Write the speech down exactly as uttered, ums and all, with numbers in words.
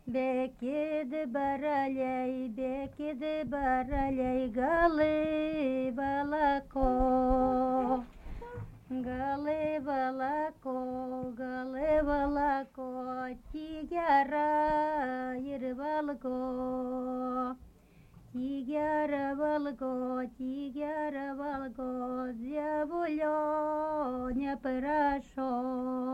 Bekid baralei, bekid baralei, gali balako. Gali balako, gali balako, tigara yirbalgo. Tigara balgo, tigara balgo, diabulyo ne prasho.